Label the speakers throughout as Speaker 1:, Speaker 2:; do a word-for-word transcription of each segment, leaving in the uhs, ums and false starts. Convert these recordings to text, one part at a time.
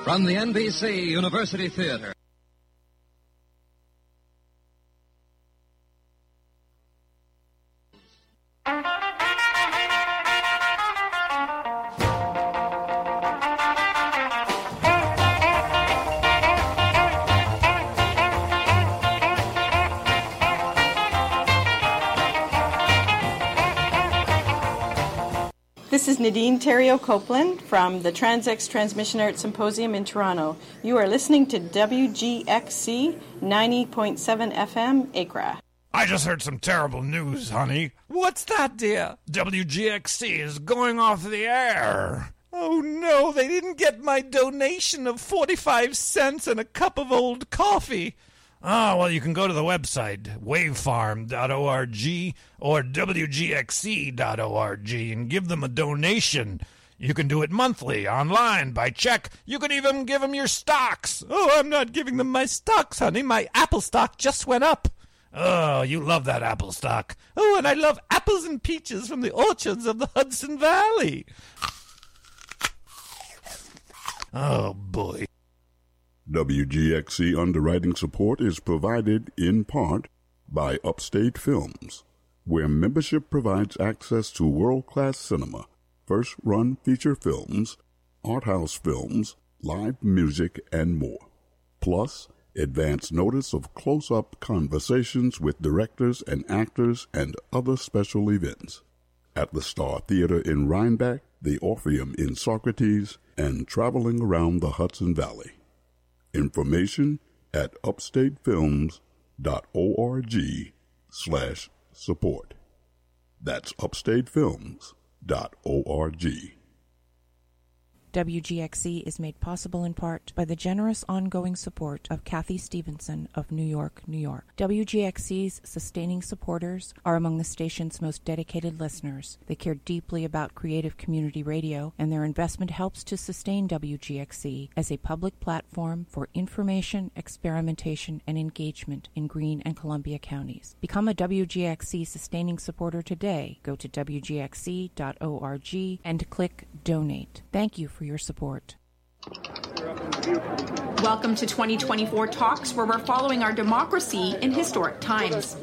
Speaker 1: From the N B C University Theater.
Speaker 2: This is Nadine Theriault-Copeland from the TransX Transmission Art Symposium in Toronto. You are listening to W G X C ninety point seven F M, Accra.
Speaker 3: I just heard some terrible news, honey.
Speaker 4: What's that, dear?
Speaker 3: W G X C is going off the air.
Speaker 4: Oh, no, they didn't get my donation of forty-five cents and a cup of old coffee.
Speaker 3: Ah, well, you can go to the website, wavefarm dot org or W G X C dot org, and give them a donation. You can do it monthly, online, by check. You can even give them your stocks.
Speaker 4: Oh, I'm not giving them my stocks, honey. My Apple stock just went up.
Speaker 3: Oh, you love that Apple stock.
Speaker 4: Oh, and I love apples and peaches from the orchards of the Hudson Valley.
Speaker 3: Oh, boy.
Speaker 5: W G X C underwriting support is provided in part by Upstate Films, where membership provides access to world-class cinema, first-run feature films, art house films, live music, and more. Plus, advance notice of close-up conversations with directors and actors and other special events at the Star Theater in Rhinebeck, the Orpheum in Socrates, and traveling around the Hudson Valley. Information at upstatefilms dot org slash support. That's upstatefilms dot org.
Speaker 6: W G X C is made possible in part by the generous ongoing support of Kathy Stevenson of New York, New York. W G X C's sustaining supporters are among the station's most dedicated listeners. They care deeply about creative community radio, and their investment helps to sustain W G X C as a public platform for information, experimentation, and engagement in Greene and Columbia counties. Become a W G X C sustaining supporter today. Go to W G X C dot org and click Donate. Thank you for your support.
Speaker 7: Welcome to twenty twenty-four Talks, where we're following our democracy in historic times.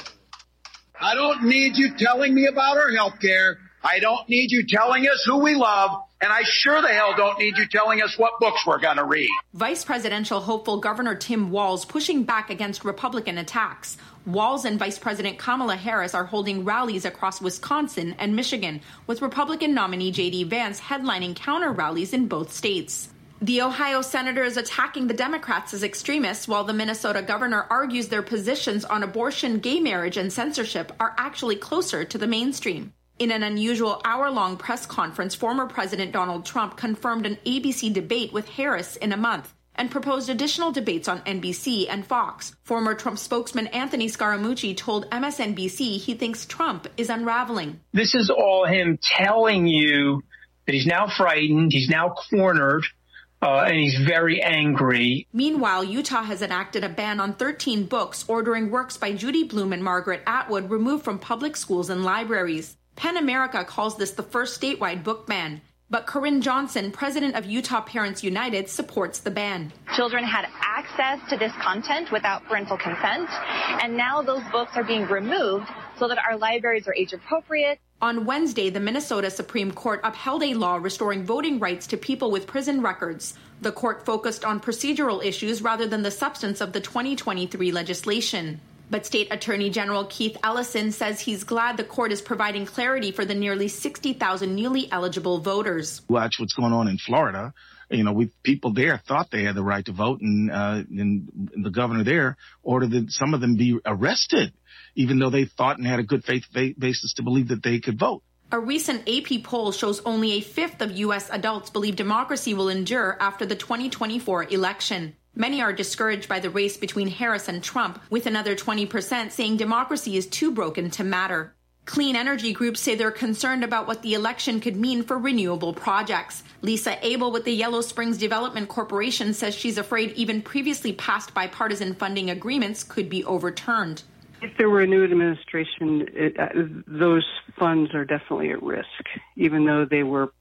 Speaker 8: I don't need you telling me about our health care. I don't need you telling us who we love. And I sure the hell don't need you telling us what books we're going to read.
Speaker 7: Vice presidential hopeful Governor Tim Walz pushing back against Republican attacks. Walz and Vice President Kamala Harris are holding rallies across Wisconsin and Michigan, with Republican nominee J D Vance headlining counter rallies in both states. The Ohio senator is attacking the Democrats as extremists, while the Minnesota governor argues their positions on abortion, gay marriage, and censorship are actually closer to the mainstream. In an unusual hour-long press conference, former President Donald Trump confirmed an A B C debate with Harris in a month and proposed additional debates on N B C and Fox. Former Trump spokesman Anthony Scaramucci told M S N B C he thinks Trump is unraveling.
Speaker 9: This is all him telling you that he's now frightened, he's now cornered, uh, and he's very angry.
Speaker 7: Meanwhile, Utah has enacted a ban on thirteen books ordering works by Judy Blume and Margaret Atwood removed from public schools and libraries. PEN America calls this the first statewide book ban. But Corinne Johnson, president of Utah Parents United, supports the ban.
Speaker 10: Children had access to this content without parental consent, and now those books are being removed so that our libraries are age appropriate.
Speaker 7: On Wednesday, the Minnesota Supreme Court upheld a law restoring voting rights to people with prison records. The court focused on procedural issues rather than the substance of the twenty twenty-three legislation. But State Attorney General Keith Ellison says he's glad the court is providing clarity for the nearly sixty thousand newly eligible voters.
Speaker 11: Watch what's going on in Florida. You know, we people there thought they had the right to vote, and, uh, and the governor there ordered that some of them be arrested, even though they thought and had a good faith basis to believe that they could vote.
Speaker 7: A recent A P poll shows only a fifth of U S adults believe democracy will endure after the twenty twenty-four election. Many are discouraged by the race between Harris and Trump, with another twenty percent saying democracy is too broken to matter. Clean energy groups say they're concerned about what the election could mean for renewable projects. Lisa Abel with the Yellow Springs Development Corporation says she's afraid even previously passed bipartisan funding agreements could be overturned.
Speaker 12: If there were a new administration, it, uh, those funds are definitely at risk, even though they were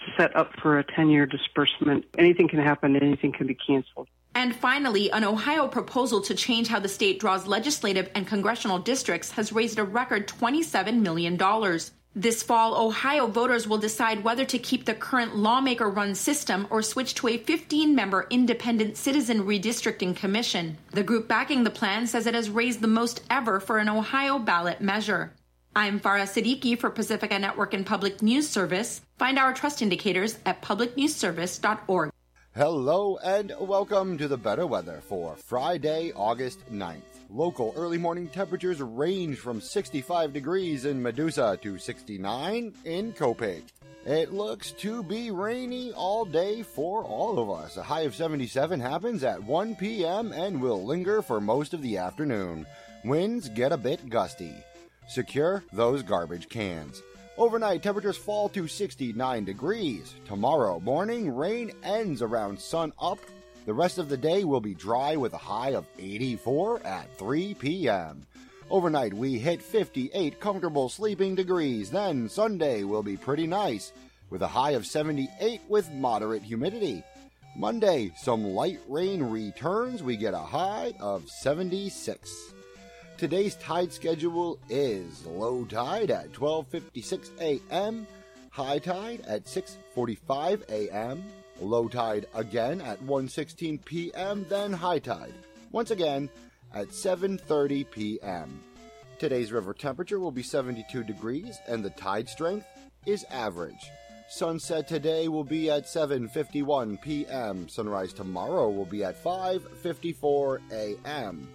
Speaker 12: set up for a ten-year disbursement. Anything can happen. Anything can be canceled.
Speaker 7: And finally, an Ohio proposal to change how the state draws legislative and congressional districts has raised a record twenty-seven million dollars. This fall, Ohio voters will decide whether to keep the current lawmaker-run system or switch to a fifteen-member independent citizen redistricting commission. The group backing the plan says it has raised the most ever for an Ohio ballot measure. I'm Farah Siddiqui for Pacifica Network and Public News Service. Find our trust indicators at public news service dot org.
Speaker 13: Hello and welcome to the better weather for Friday, August ninth. Local early morning temperatures range from sixty-five degrees in Medusa to sixty-nine in Copake. It looks to be rainy all day for all of us. A high of seventy-seven happens at one p.m. and will linger for most of the afternoon. Winds get a bit gusty. Secure those garbage cans. Overnight, temperatures fall to sixty-nine degrees. Tomorrow morning, rain ends around sun up. The rest of the day will be dry with a high of eighty-four at three p.m. Overnight, we hit fifty-eight comfortable sleeping degrees. Then Sunday will be pretty nice with a high of seventy-eight with moderate humidity. Monday, some light rain returns. We get a high of seventy-six. Today's tide schedule is low tide at twelve fifty-six a.m., high tide at six forty-five a.m., low tide again at one sixteen p.m., then high tide once again at seven thirty p.m. Today's river temperature will be seventy-two degrees and the tide strength is average. Sunset today will be at seven fifty-one p.m. Sunrise tomorrow will be at five fifty-four a.m.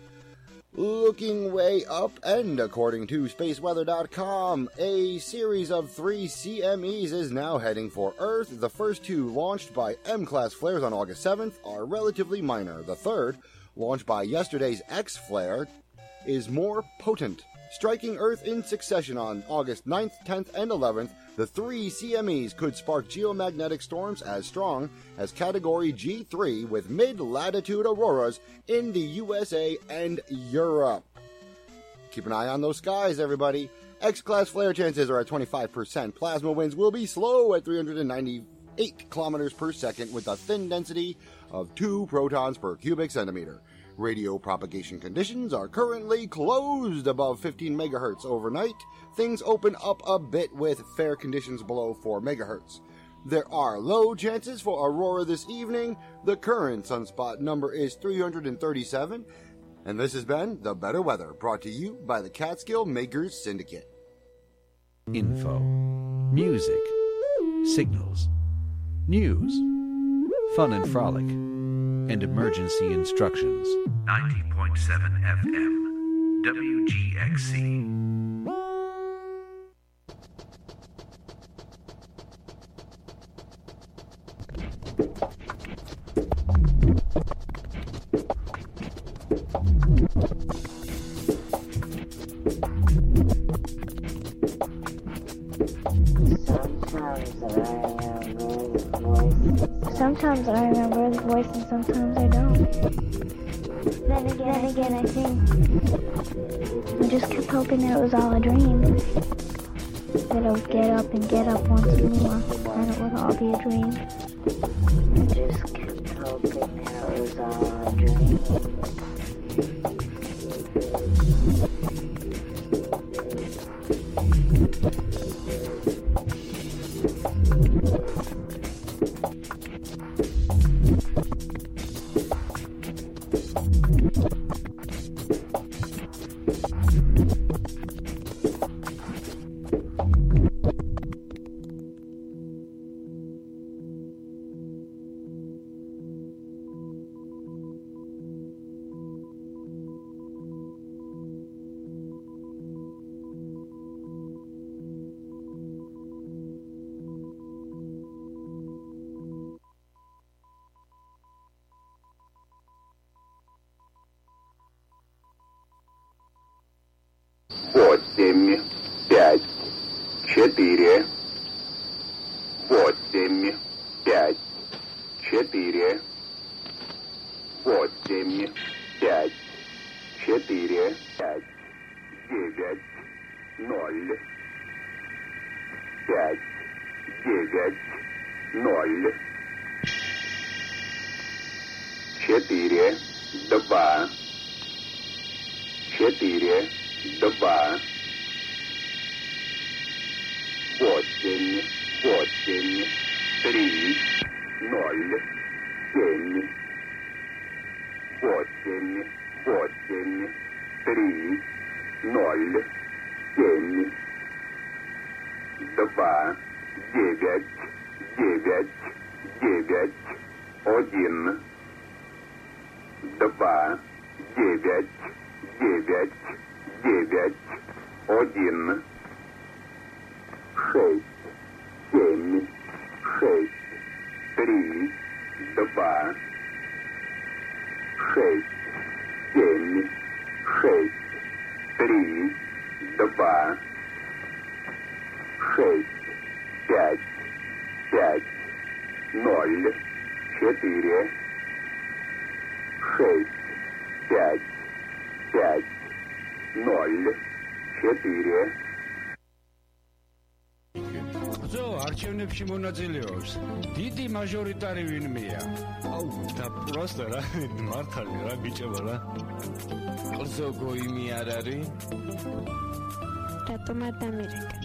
Speaker 13: Looking way up, and according to space weather dot com, a series of three C M Es is now heading for Earth. The first two, launched by M-class flares on August seventh, are relatively minor. The third, launched by yesterday's X-flare, is more potent. Striking Earth in succession on August ninth, tenth, and eleventh, the three C M Es could spark geomagnetic storms as strong as Category G three with mid-latitude auroras in the U S A and Europe. Keep an eye on those skies, everybody. X-class flare chances are at twenty-five percent. Plasma winds will be slow at three hundred ninety-eight kilometers per second with a thin density of two protons per cubic centimeter. Radio propagation conditions are currently closed above fifteen megahertz overnight. Things open up a bit with fair conditions below four megahertz. There are low chances for aurora this evening. The current sunspot number is three hundred thirty-seven. And this has been The Better Weather, brought to you by the Catskill Makers Syndicate.
Speaker 14: Info, music, signals, news, fun and frolic, and emergency instructions. ninety point seven F M, W G X C.
Speaker 15: Sometimes I remember the voice and sometimes I don't. Then again, then again I think I just kept hoping that it was all a dream. That I would get up and get up once more and it would all be a dream. I just kept hoping that it was all a dream.
Speaker 16: Восемь, пять, четыре, восемь, пять, четыре, восемь, пять, четыре, пять, девять, ноль, пять, девять, ноль. Четыре, два. Четыре, два. Восемь, восемь, три, ноль, семь. Восемь, восемь, три, ноль, семь. Два, девять, девять, девять, один. Два, девять, девять, девять, один. Шесть, семь, шесть, три, два. Шесть, семь, шесть, три, два. Шесть, пять, пять, ноль, четыре. Шесть, пять, пять, ноль, четыре.
Speaker 17: ზო არჩევნებში მონაწილეობს დიდი მაჟორიტარი ვინმეა? აუ და პროსტა რა მართალი რა ბიჭებო რა ყზო გოიმი არ არის?
Speaker 15: რატომ არ დამირეკე?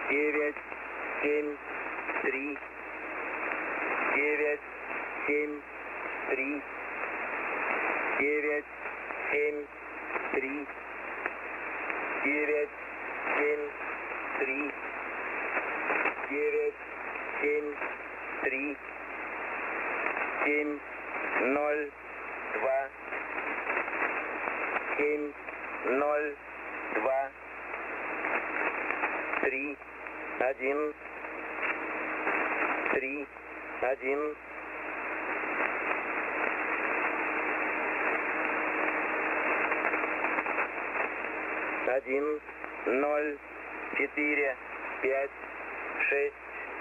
Speaker 16: девять, семь, три, девять, семь, три, девять, семь, три, девять, семь, три, девять, семь, три, семь, ноль, два, семь, ноль, два, три, один, три, один, один, ноль, четыре, пять, шесть,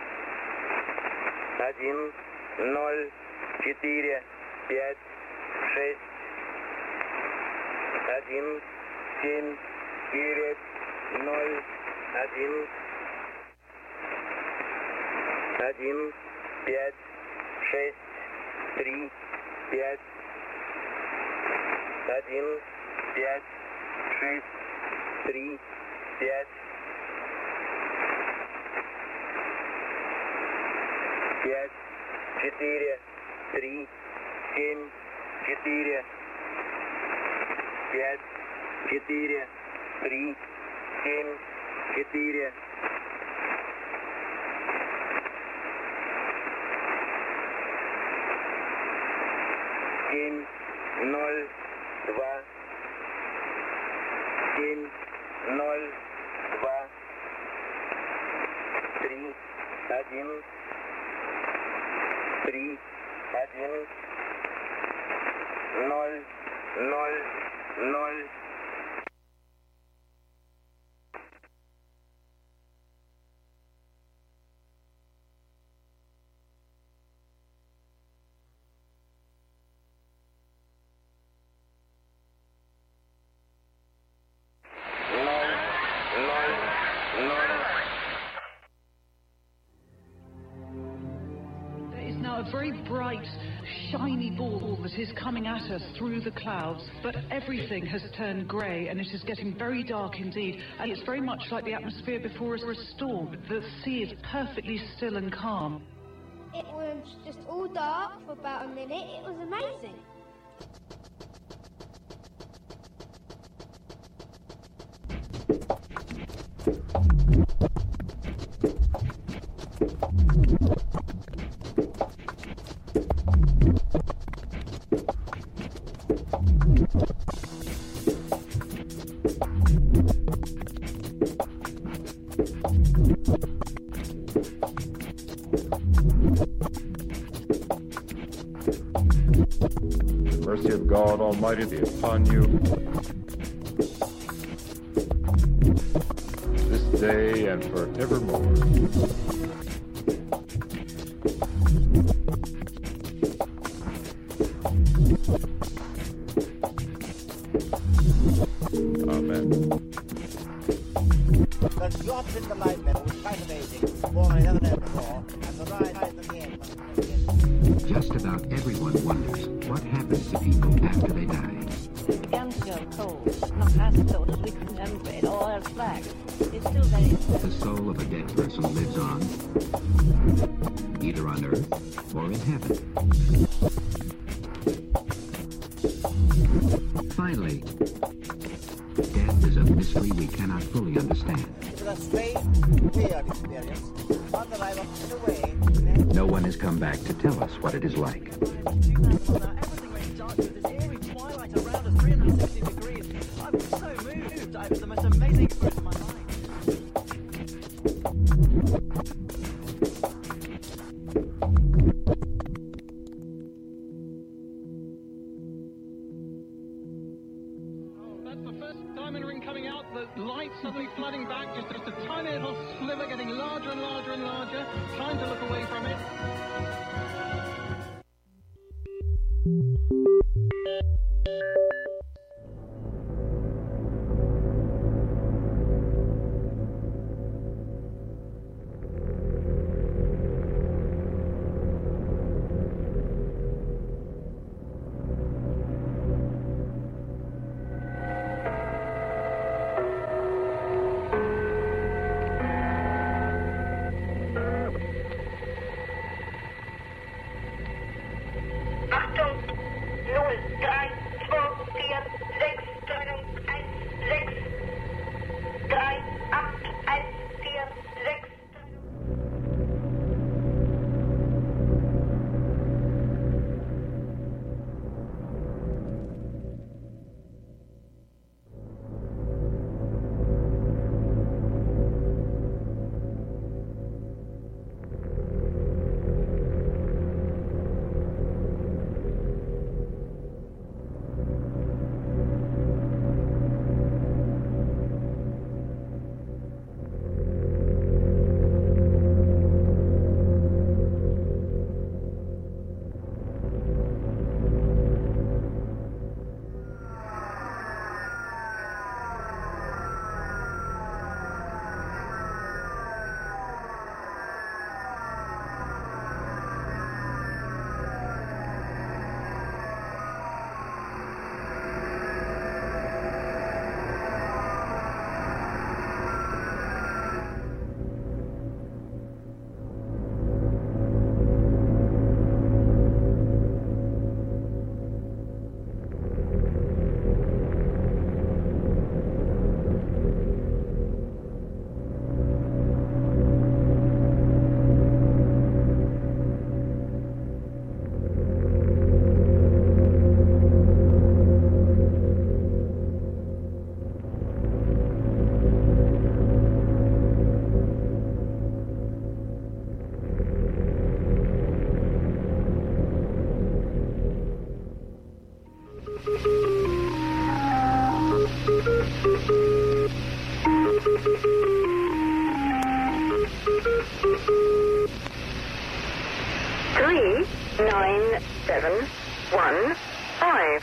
Speaker 16: один, ноль, четыре, пять, шесть, один, семь, девять, ноль, один, один, пять, шесть, три, пять, один, пять, шесть, три, пять, пять, четыре, три, семь, четыре, пять, четыре, три, семь, четыре, семь, ноль, два, семь, ноль, два, три, один, три, один, ноль, ноль, ноль.
Speaker 18: A very bright, shiny ball that is coming at us through the clouds, but everything has turned grey and it is getting very dark indeed, and it's very much like the atmosphere before a storm. The sea is perfectly still and calm.
Speaker 15: It was just all dark for about a minute. It was amazing.
Speaker 19: The mercy of God Almighty be upon you this day and forevermore.
Speaker 20: The drops in the light level was quite amazing, more than I've ever known before, and the rise again.
Speaker 21: Just about everyone wonders what happens to people after they die.
Speaker 22: It began to go cold, not as cold as we could remember it or as black. It's still very...
Speaker 21: The soul of a dead person lives on, either on Earth or in heaven. Finally, death is a mystery we cannot fully understand.
Speaker 20: It was a strange, weird experience. One that I was away.
Speaker 21: No one has come back to tell us what it is like.
Speaker 22: Everything went dark with this eerie twilight around us, three hundred sixty degrees. I was so moved. It was the most amazing experience of my life.
Speaker 23: That's the first diamond ring coming out, the light suddenly flooding back, just, just a tiny little sliver getting larger and larger and larger. Time to look away from it.
Speaker 1: nine seven one five.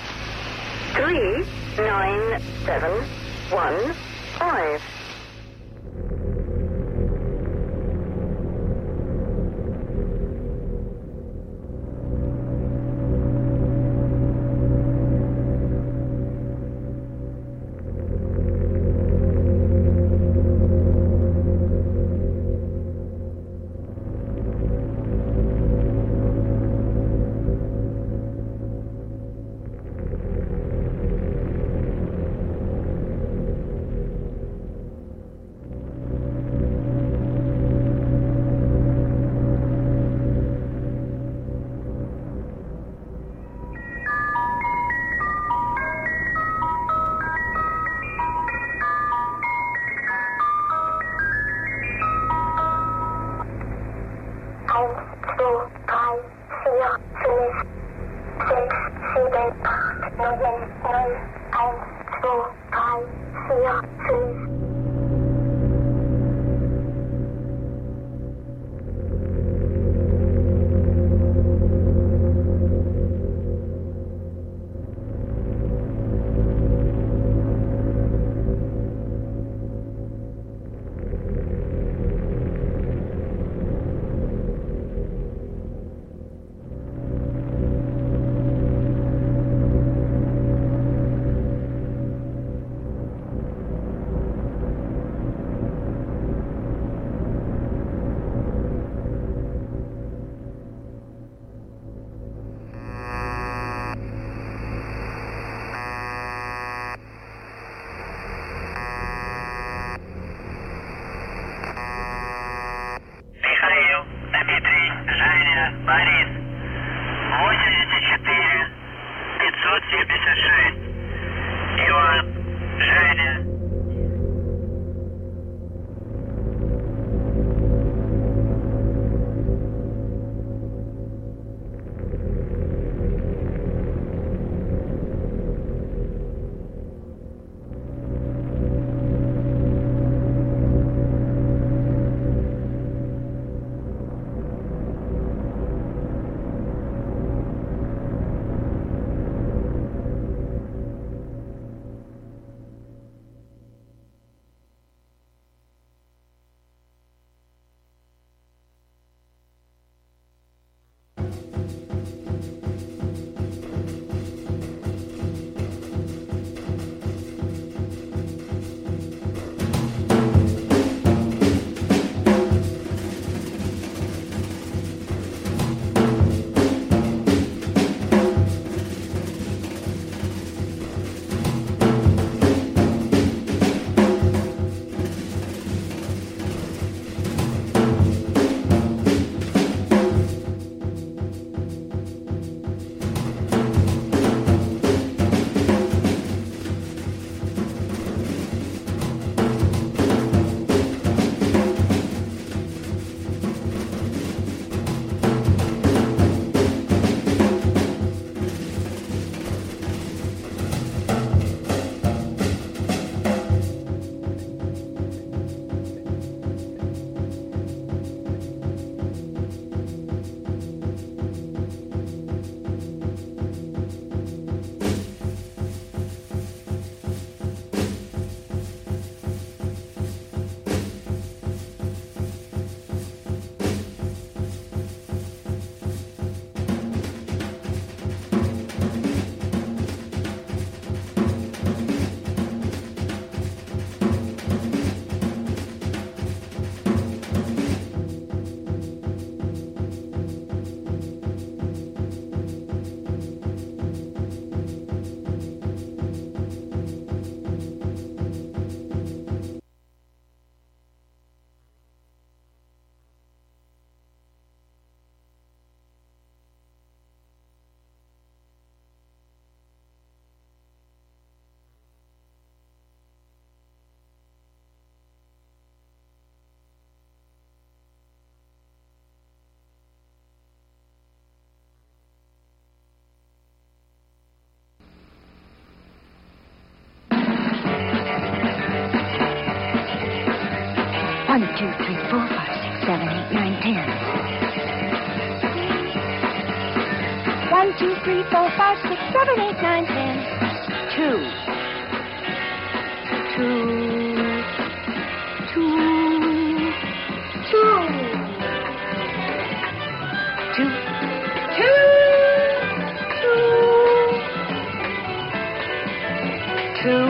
Speaker 1: Three nine seven one five. One, two, three, four, five, six, seven, eight, nine, ten.
Speaker 15: One, two, three, four, five, six, seven, eight, nine, ten. Two. Two. Two. Two. Two. Two. Two. Two.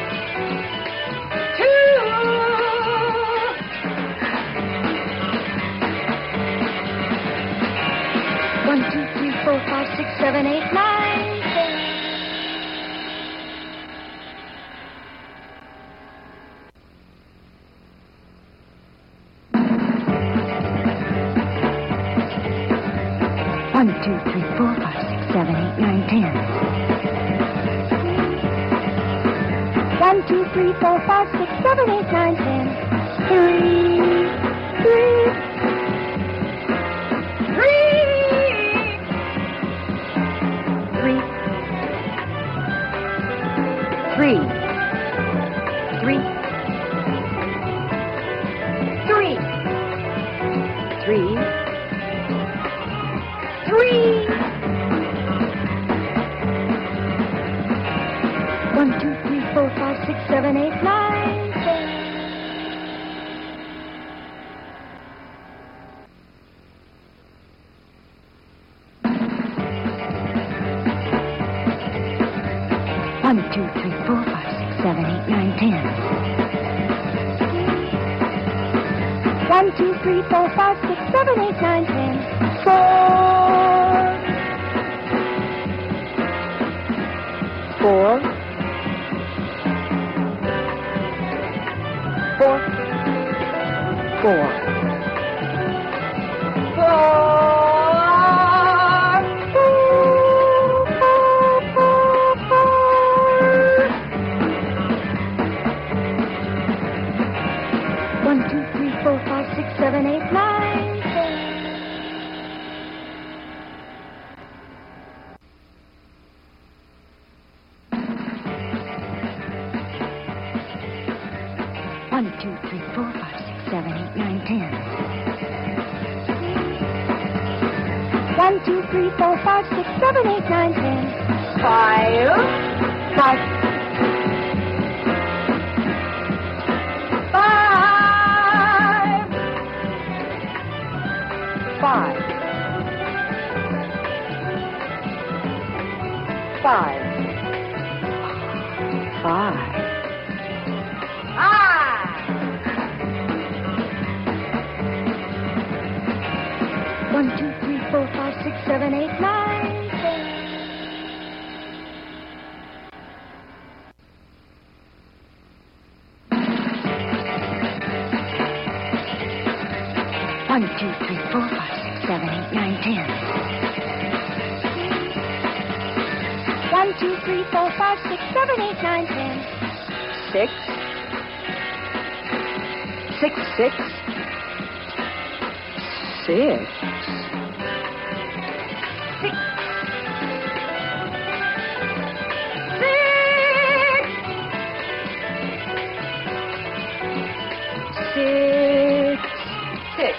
Speaker 15: One, two, three, four, five, six, seven, eight, nine, ten. One, two, three, four, five, six, seven, eight, nine, ten. One, two, three, four, five, six, seven, eight, nine, ten. Three, three, three. Three. Three. Three. Three. Three. Three. One, two, three, four, five, six, seven, eight, nine, ten. One, two, three, four, five, six, seven, eight, nine, ten. One, two, three, four, five, six, seven, eight, nine, ten. Four. Four. Four. Four. One, two, three, four, five, six, seven, eight, nine, ten. One, two, three, four, five, six, seven, eight, nine, ten. One, two, three, four, five, six, seven, eight, nine, ten. Five. Five. Five. Five. Five. Five. One, two, three, four, five, six, seven, eight, nine, ten. One, two, three, four, five, six, seven, eight, nine, ten. One, two, three, four, five, six, seven, eight, nine, ten. Six. Six, six. Six. Six. Six.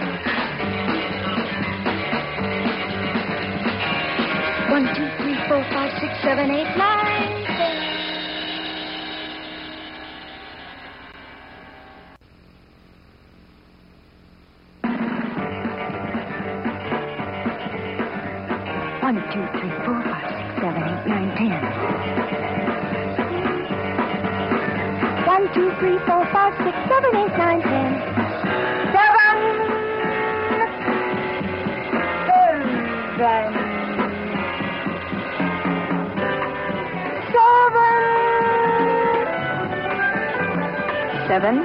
Speaker 15: One, two, three, four, five, six, seven, eight, nine, ten. One, two, three, four, five, six, seven, eight, nine, ten. One, two, three, four, five, six, seven, eight, nine, ten. Seven. Seven. Seven.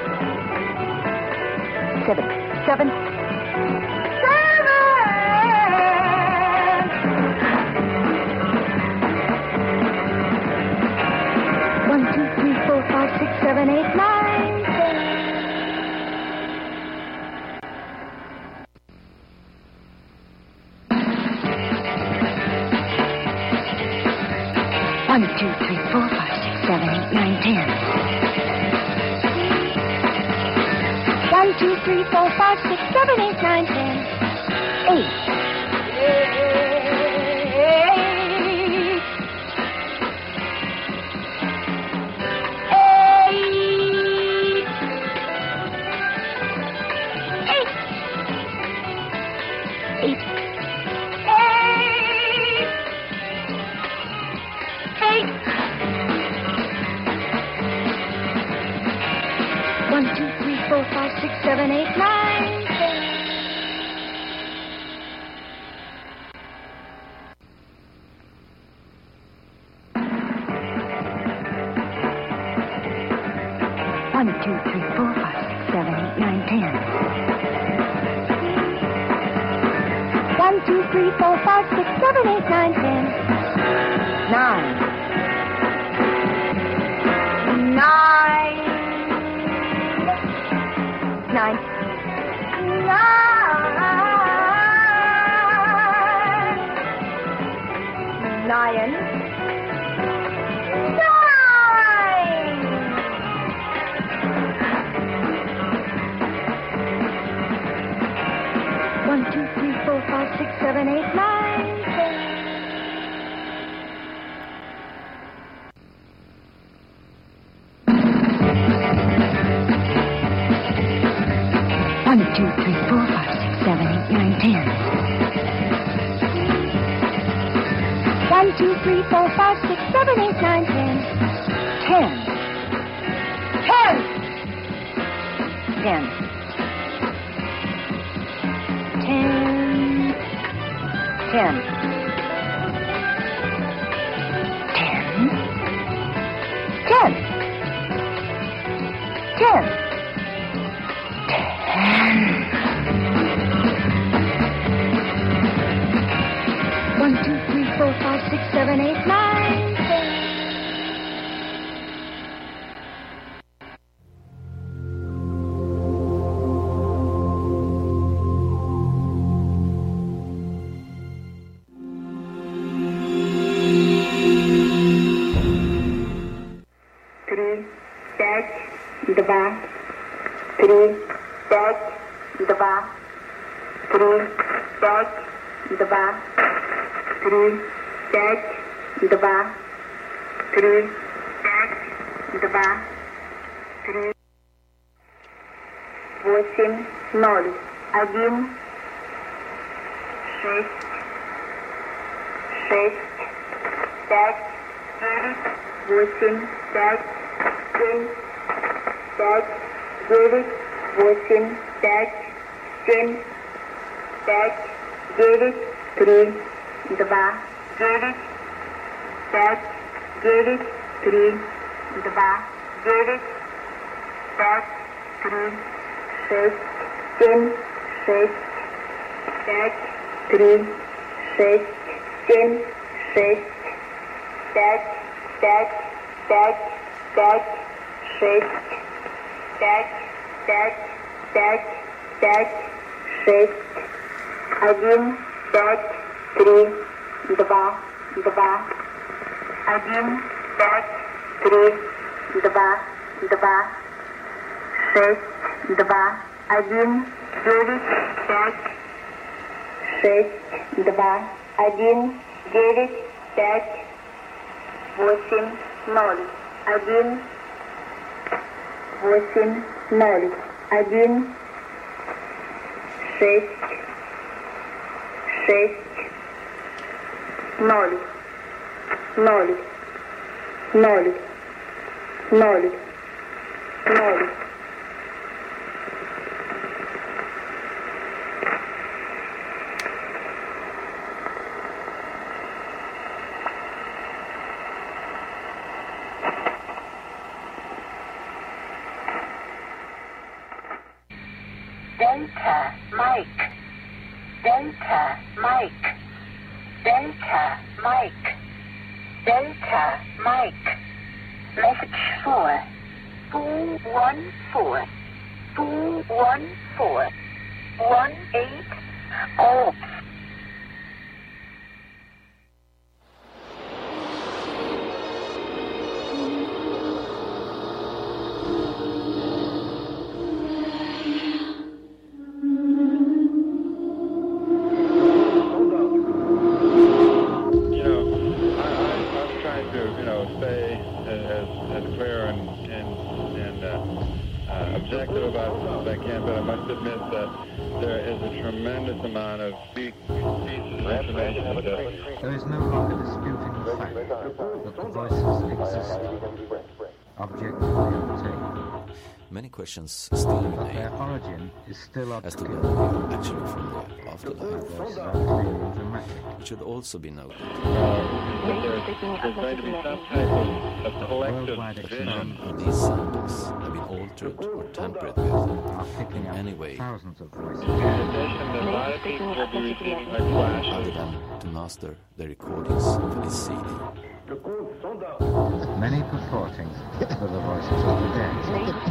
Speaker 15: Seven. Seven. Seven. One, two, three, four, five, six, seven, eight, nine, ten. One, two, three, four, five, six, seven, eight, nine, ten. One, two, three, four, five, six, seven, eight, nine, ten. Eight. eight, nine, ten.
Speaker 2: One, two, three, four, five, six, seven, eight, nine, ten.
Speaker 15: One, two, three, four, five, six, seven, eight, nine, ten.
Speaker 2: Nine.
Speaker 15: Nine. Nine. Nine. Nine.
Speaker 2: One, two, three, four, five, six, seven, eight, nine, ten. One, two, three, four, five, six, seven, eight, nine, ten.
Speaker 15: One, two, three, four, five, six, seven, eight, nine, ten.
Speaker 2: Ten.
Speaker 15: Ten.
Speaker 2: Ten.
Speaker 15: Ten.
Speaker 2: Ten.
Speaker 15: Ten. Ten.
Speaker 2: One, two, three, four, five, six, seven, eight, nine, ten.
Speaker 1: Три, пять, два, три, пять, два, три, пять, два, три, пять, два, три, пять, два, три, восемь, ноль, один, шесть, шесть, пять, девять, восемь, пять, семь, пять, девять, восемь, пять, семь, пять, девять, три, два, девять, пять, девять, три, два, девять, пять, три, шесть, семь, шесть, пять, три, шесть, семь, шесть, пять, пять, пять, пять, шесть, пять, пять, пять, пять, шесть, один, пять, три, два, два, один, пять, три, два, два, шесть, два, один, девять, пять, шесть, два, один, девять, пять, восемь, ноль, один, восемь, ноль, один, шесть, шесть, ноль, ноль, ноль, ноль, ноль.
Speaker 15: Delta Mike. Delta Mike. Delta Mike. Delta Mike. Message four. Four one four. Four one four. One eight. Off.
Speaker 19: objective about this as I can, but I must admit that there is a tremendous amount of pieces of information in this.
Speaker 3: There is no longer disputing the fact that the voices exist, objectively obtained.
Speaker 14: Many questions still remain.
Speaker 3: Their origin is still up
Speaker 14: as to
Speaker 3: to
Speaker 14: whether they are actually from the afterlife. It should also be noted.
Speaker 19: There's going to be some type of, of collective vision.
Speaker 14: None of these samples have been altered or tampered with in any way.
Speaker 3: Thousands of voices.
Speaker 19: In addition, a lot of people will be receiving their flashes.
Speaker 14: Other than to master the recordings for this C D.
Speaker 3: Many purporting for the voices of the dead.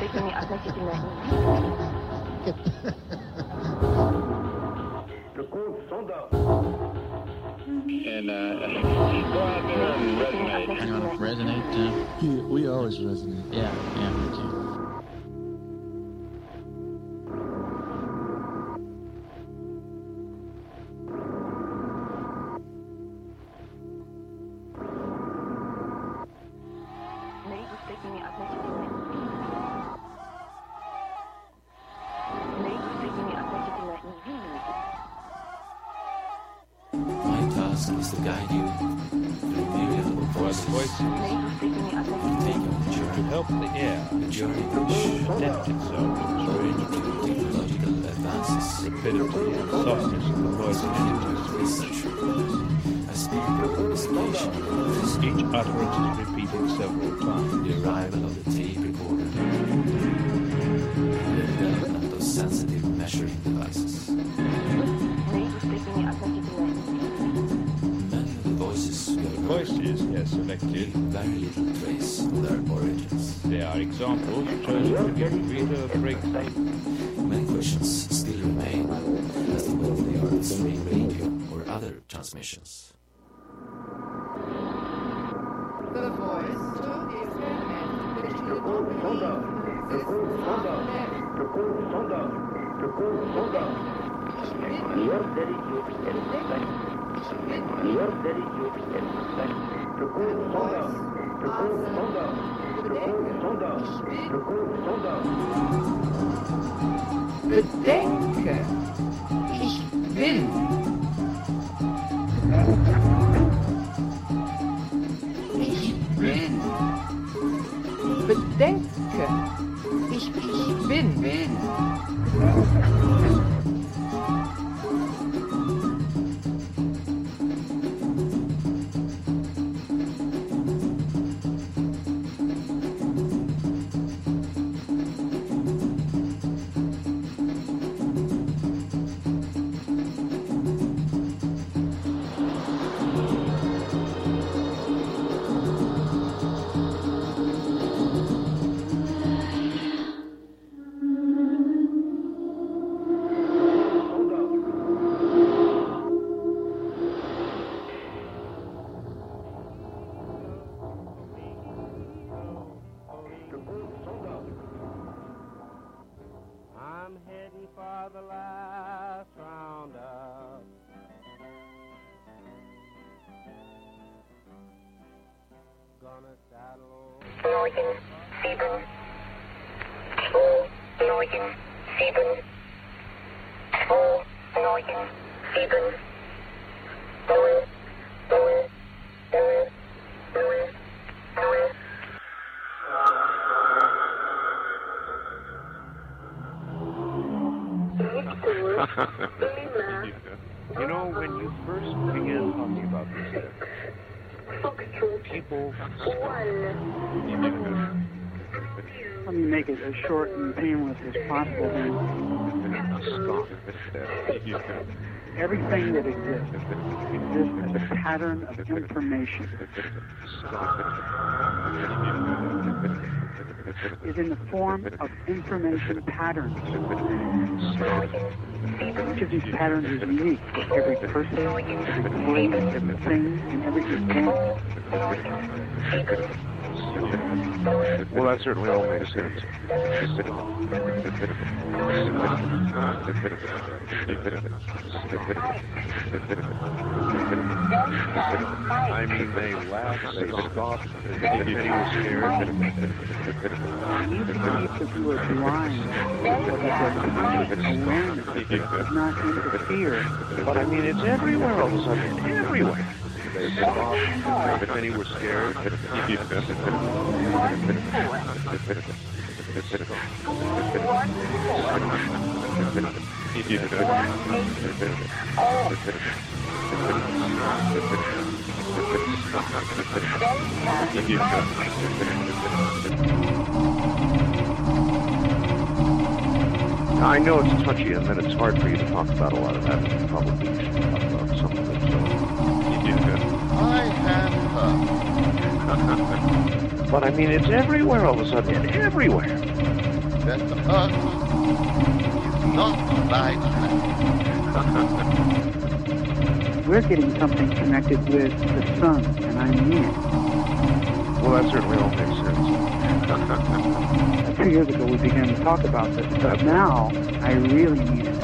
Speaker 19: And uh, go out there and resonate.
Speaker 4: Hang on, resonate. Uh,
Speaker 5: yeah, we always resonate.
Speaker 4: Yeah, yeah, me too.
Speaker 14: My task is to guide you through myriad of voices. To take you on a journey.
Speaker 19: To help the air.
Speaker 14: A journey which
Speaker 19: adapt itself to
Speaker 14: technological advances.
Speaker 19: Rapidity and softness of the voice energies.
Speaker 14: This century. I speak of investigation.
Speaker 19: Each utterance is repeated several times.
Speaker 14: The arrival of the tape recorder. The development of sensitive measuring devices. Many of the voices
Speaker 19: The voices he has selected
Speaker 14: very little trace of their origins.
Speaker 19: They are examples chosen to give reader a breakthrough.
Speaker 14: Many questions still remain as to whether they are stream radio or other transmissions.
Speaker 6: The voice to experiment which you Bedenke, ich bin. Ich bin. Bedenke, ich, ich bin. bin.
Speaker 24: I'm heading for the last roundup. Gonna saddle
Speaker 25: neun, sieben, zwei, neun, sieben, zwei, neun, sieben, null, null, null, null, null.
Speaker 19: You know, when you first began talking about this, people
Speaker 12: Let me make it as short and painless as possible. Everything that exists exists as a pattern of information. Is in the form of information patterns. Each of these patterns is unique for every person, every place, every thing, and every event.
Speaker 19: Well, that certainly all makes sense. I mean, they laughed, they scoffed, they didn't even scare.
Speaker 12: You believe that you are blind, that your conscious awareness does not interfere.
Speaker 19: But I mean, it's everywhere all of a sudden, everywhere.
Speaker 7: they took off. If any were scared, I know it's touchy, and then it's hard for you to talk about a lot of that. You probably should talk about some of it. So,
Speaker 8: I have heard.
Speaker 7: But I mean, it's everywhere all of a sudden. It's everywhere.
Speaker 8: That the earth is not alive.
Speaker 12: We're getting something connected with the sun, and I mean it.
Speaker 7: Well, that certainly all makes sense.
Speaker 12: Two years ago, we began to talk about this, but now I really mean it.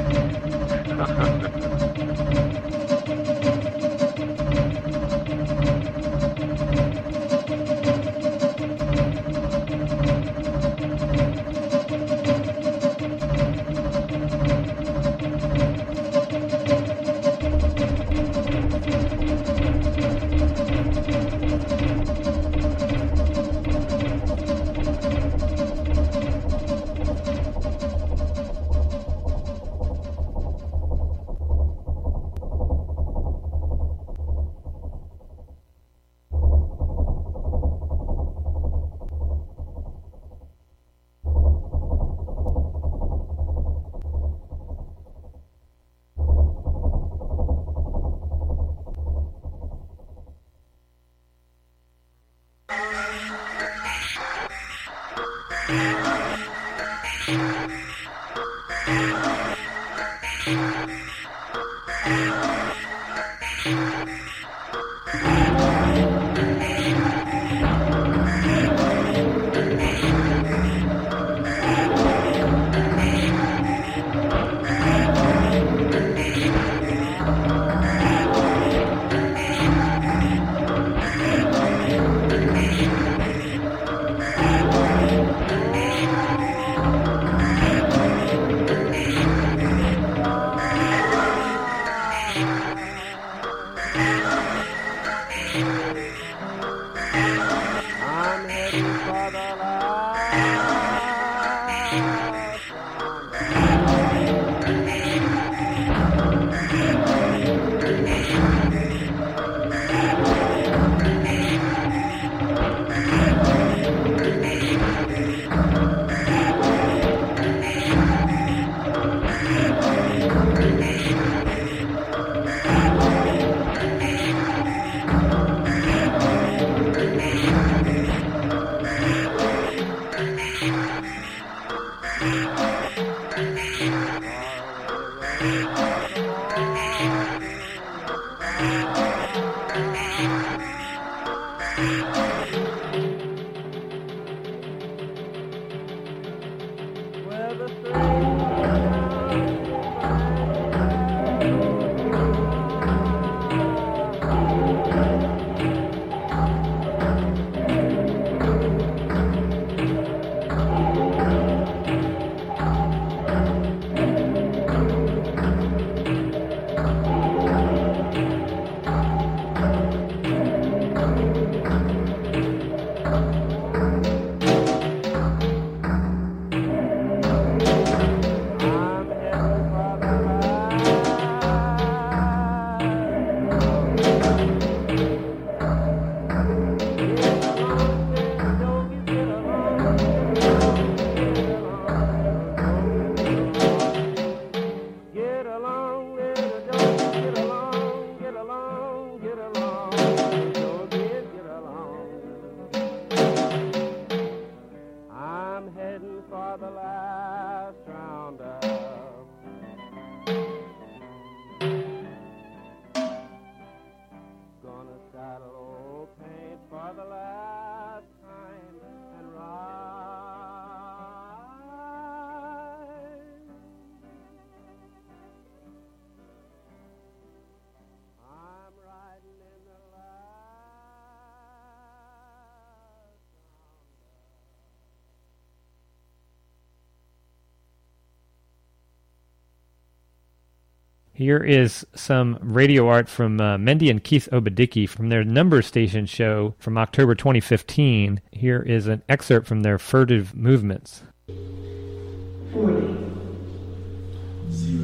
Speaker 9: Here is some radio art from uh, Mendy and Keith Obadicki from their Number Station show from October twenty fifteen. Here is an excerpt from their Furtive Movements.
Speaker 10: forty, zero.